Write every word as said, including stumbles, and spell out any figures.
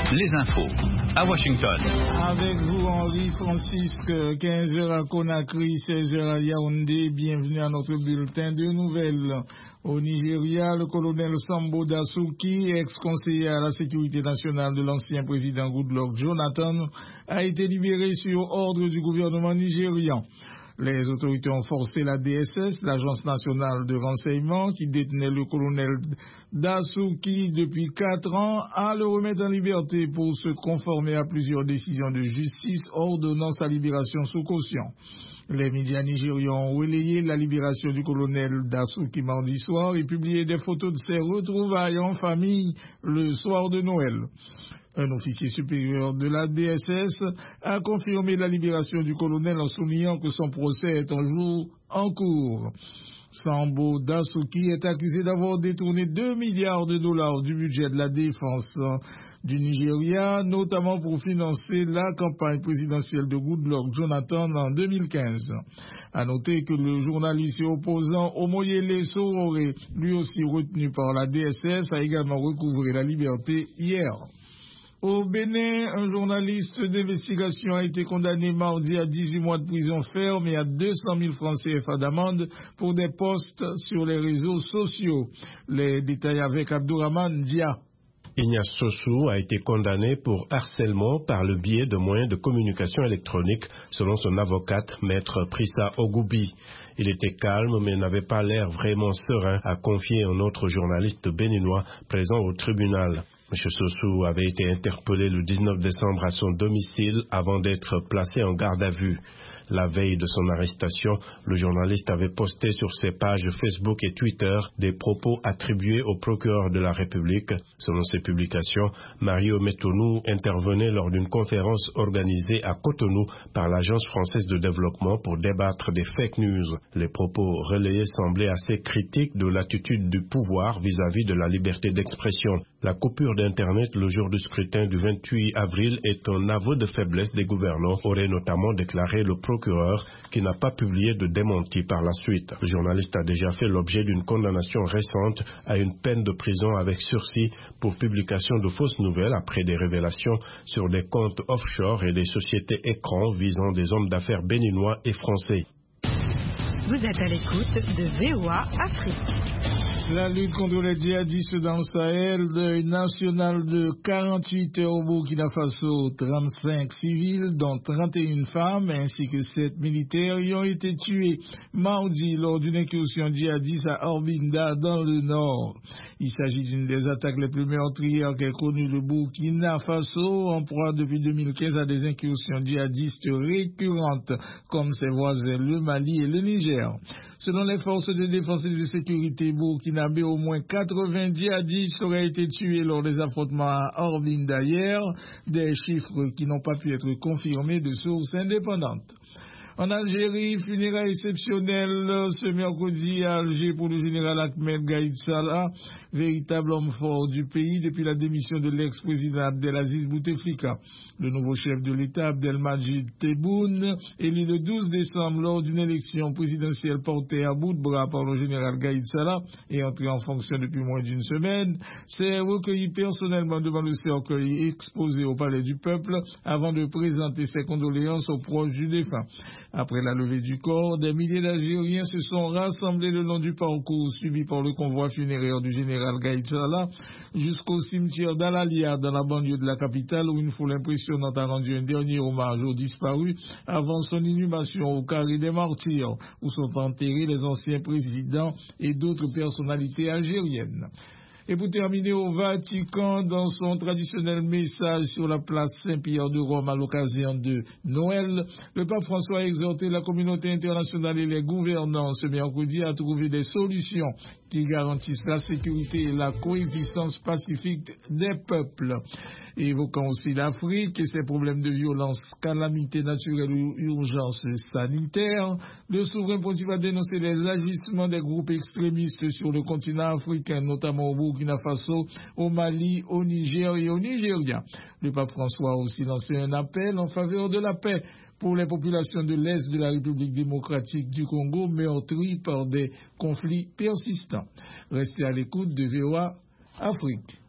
les infos à Washington. Avec vous, Henri Francisque, quinze heures à Conakry, seize heures à Yaoundé. Bienvenue à notre bulletin de nouvelles. Au Nigeria, le colonel Sambo Dasuki, ex-conseiller à la sécurité nationale de l'ancien président Goodluck Jonathan, a été libéré sur ordre du gouvernement nigérian. Les autorités ont forcé la D S S, l'Agence nationale de renseignement, qui détenait le colonel Dasuki depuis quatre ans, à le remettre en liberté pour se conformer à plusieurs décisions de justice ordonnant sa libération sous caution. Les médias nigérians ont relayé la libération du colonel Dasuki mardi soir et publié des photos de ses retrouvailles en famille le soir de Noël. Un officier supérieur de la D S S a confirmé la libération du colonel en soulignant que son procès est toujours en cours. Sambo Dasuki est accusé d'avoir détourné deux milliards de dollars du budget de la défense du Nigeria, notamment pour financer la campagne présidentielle de Goodluck Jonathan en deux mille quinze. À noter que le journaliste opposant Omoyele Sowore, lui aussi retenu par la D S S, a également recouvré la liberté hier. Au Bénin, un journaliste d'investigation a été condamné mardi à dix-huit mois de prison ferme et à deux cent mille francs C F A d'amende pour des posts sur les réseaux sociaux. Les détails avec Abdourahmane Dia. Ignace Sossou a été condamné pour harcèlement par le biais de moyens de communication électronique, selon son avocate, maître Prissa Ogoubi. Il était calme mais n'avait pas l'air vraiment serein, a confié un autre journaliste béninois présent au tribunal. M. Sossou avait été interpellé le dix-neuf décembre à son domicile avant d'être placé en garde à vue. La veille de son arrestation, le journaliste avait posté sur ses pages Facebook et Twitter des propos attribués au procureur de la République. Selon ses publications, Mario Metonou intervenait lors d'une conférence organisée à Cotonou par l'Agence française de développement pour débattre des fake news. Les propos relayés semblaient assez critiques de l'attitude du pouvoir vis-à-vis de la liberté d'expression. La coupure d'Internet le jour du scrutin du vingt-huit avril est un aveu de faiblesse des gouvernants, aurait notamment déclaré le procureur qui n'a pas publié de démenti par la suite. Le journaliste a déjà fait l'objet d'une condamnation récente à une peine de prison avec sursis pour publication de fausses nouvelles après des révélations sur des comptes offshore et des sociétés écrans visant des hommes d'affaires béninois et français. Vous êtes à l'écoute de V O A Afrique. La lutte contre les djihadistes dans le Sahel, deuil national de quarante-huit heures au Burkina Faso, trente-cinq civils, dont trente et une femmes, ainsi que sept militaires, y ont été tués mardi lors d'une incursion djihadiste à Orbinda, dans le nord. Il s'agit d'une des attaques les plus meurtrières qu'ait connu le Burkina Faso, en proie depuis deux mille quinze à des incursions djihadistes récurrentes, comme ses voisins le Mali et le Niger. Selon les forces de défense et de sécurité burkinabé, au moins quatre-vingts djihadistes auraient été tués lors des affrontements à Orbinda hier, des chiffres qui n'ont pas pu être confirmés de sources indépendantes. En Algérie, funérailles exceptionnelles ce mercredi à Alger pour le général Ahmed Gaïd Salah, véritable homme fort du pays depuis la démission de l'ex-président Abdelaziz Bouteflika. Le nouveau chef de l'État, Abdelmajid Tebboune, élu le douze décembre lors d'une élection présidentielle portée à bout de bras par le général Gaïd Salah et entré en fonction depuis moins d'une semaine, s'est recueilli personnellement devant le cercueil exposé au Palais du Peuple avant de présenter ses condoléances aux proches du défunt. Après la levée du corps, des milliers d'Algériens se sont rassemblés le long du parcours suivi par le convoi funéraire du général Gaïd Salah jusqu'au cimetière d'Al-Alia dans la banlieue de la capitale où une foule impressionnante a rendu un dernier hommage aux disparus avant son inhumation au carré des martyrs où sont enterrés les anciens présidents et d'autres personnalités algériennes. Et pour terminer, au Vatican, dans son traditionnel message sur la place Saint-Pierre de Rome à l'occasion de Noël, le pape François a exhorté la communauté internationale et les gouvernants ce mercredi à trouver des solutions qui garantissent la sécurité et la coexistence pacifique des peuples. Évoquant aussi l'Afrique et ses problèmes de violence, calamité naturelle ou urgence sanitaire, le souverain pontife a dénoncé les agissements des groupes extrémistes sur le continent africain, notamment au Burkina Faso, au Mali, au Niger et au Nigeria. Le pape François a aussi lancé un appel en faveur de la paix pour les populations de l'Est de la République démocratique du Congo meurtries par des conflits persistants. Restez à l'écoute de V O A Afrique.